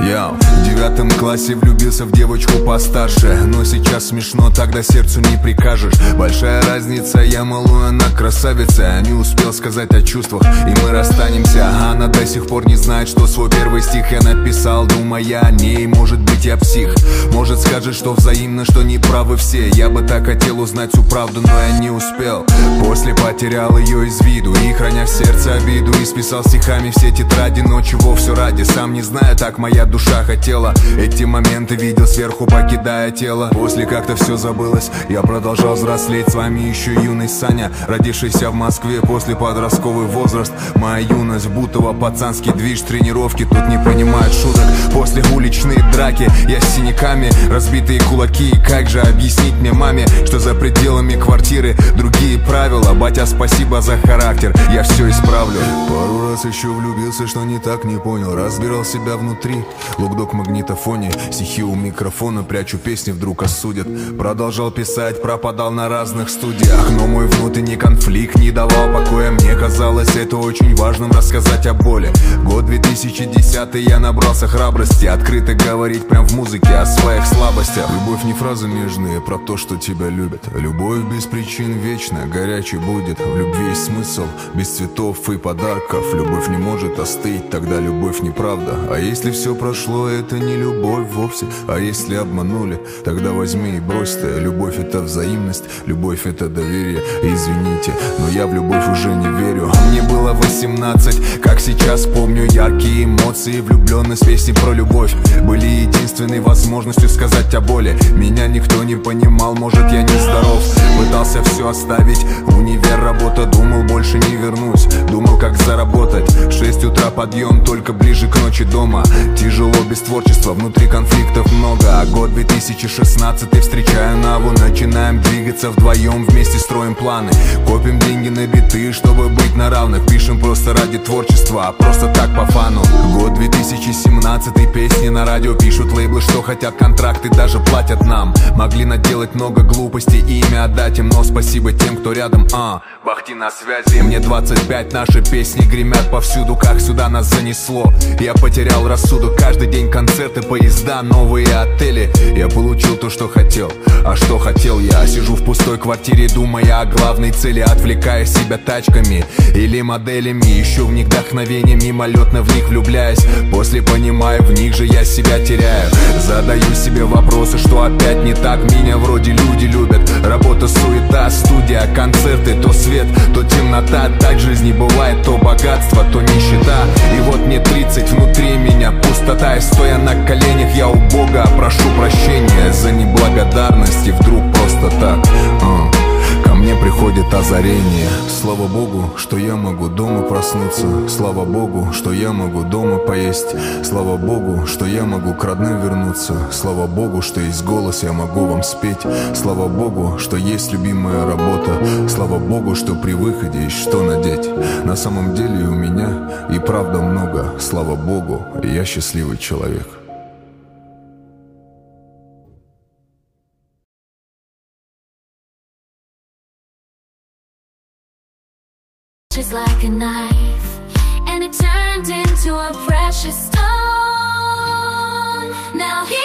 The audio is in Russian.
Я в 9 классе влюбился в девочку постарше, но сейчас смешно, тогда сердцу не прикажешь. Большая разница, я малую, она красавица. Я не успел сказать о чувствах, и мы расстанемся. Она до сих пор не знает, что свой первый стих я написал, думая о ней. Может быть, я псих, может скажет, что взаимно, что не правы все. Я бы так хотел узнать всю правду, но я не успел. После потерял ее из виду, и храня в сердце обиду, исписал стихами все тетради, но чего все ради, сам не знаю, так моя душа хотела. Эти моменты видел сверху, покидая тело. После как-то все забылось, я продолжал взрослеть. С вами еще юный Саня, родившийся в Москве после подростковый возраст. Моя юность, Бутово, пацанский движ, тренировки тут не понимают шуток. После уличные драки, я с синяками, разбитые кулаки. И как же объяснить мне маме, что за пределами квартиры другие правила? Батя, спасибо за характер, я все исправлю. Пару раз еще влюбился, что не так, не понял. Разбирал себя внутри, лукдок в магнитофоне, стихи у микрофона, прячу песни, вдруг осудят. Продолжал писать, пропадал на разных студиях, но мой внутренний конфликт не давал покоя. Мне казалось это очень важным, рассказать о боли. Год 2010, я набрался храбрости открыто говорить прям в музыке о своих слабостях. Любовь не фразы нежные про то, что тебя любят. Любовь без причин вечна, горячей будет. В любви есть смысл, без цветов и подарков. Любовь не может остыть, тогда любовь неправда. А если все прошло, это не любовь вовсе. А если обманули, тогда возьми и брось-то. Любовь это взаимность, любовь это доверие. Извините, но я в любовь уже не верю. Мне было 18, как сейчас помню, яркие эмоции, влюбленность, песни про любовь были единственной возможностью сказать о боли. Меня никто не понимал, может я не здоров. Пытался все оставить, универ, работа, думал больше не вернусь. Думал как заработать, в 6 утра подъем, только ближе к ночи дома. Тяжело без творчества, внутри конфликтов много. А год 2016, встречаю Наву, начинаем двигаться вдвоем, вместе строим планы. Копим деньги на биты, чтобы быть на равных. Пишем просто ради творчества, а просто так по фану. Год 2017, песни на радио пишут лейблы, что хотят контракты, даже платят нам. Могли наделать много глупостей и имя отдать им, но спасибо тем, кто рядом. Бахти на связи. Мне 25, наши песни гремят повсюду, как сюда нас занесло. Я потерял рассудок, каждый день концерты, поезда, новые отели. Я получил то, что хотел, а что хотел я? Сижу в пустой квартире, думая о главной цели, отвлекая себя тачками или моделями. Ищу в них вдохновение, мимолетно в них влюбляюсь. После понимаю, в них же я себя теряю. Задаю себе вопросы, что опять не так. Меня вроде люди любят, работа, суета, студия, концерты. То свет, то темнота, так в жизни бывает. То богатство, то нищета. И вот мне 30, внутри меня пустота. И стоя на коленях, я у Бога прошу прощения за неблагодарность. И вдруг просто так ко мне приходит озарение. Слава Богу, что я могу дома проснуться. Слава Богу, что я могу дома поесть. Слава Богу, что я могу к родным вернуться. Слава Богу, что есть голос, я могу вам спеть. Слава Богу, что есть любимая работа. Слава Богу, что при выходе есть что надеть. На самом деле у меня и правда много. Слава Богу, я счастливый человек. Just like a knife, and it turned into a precious stone. Now here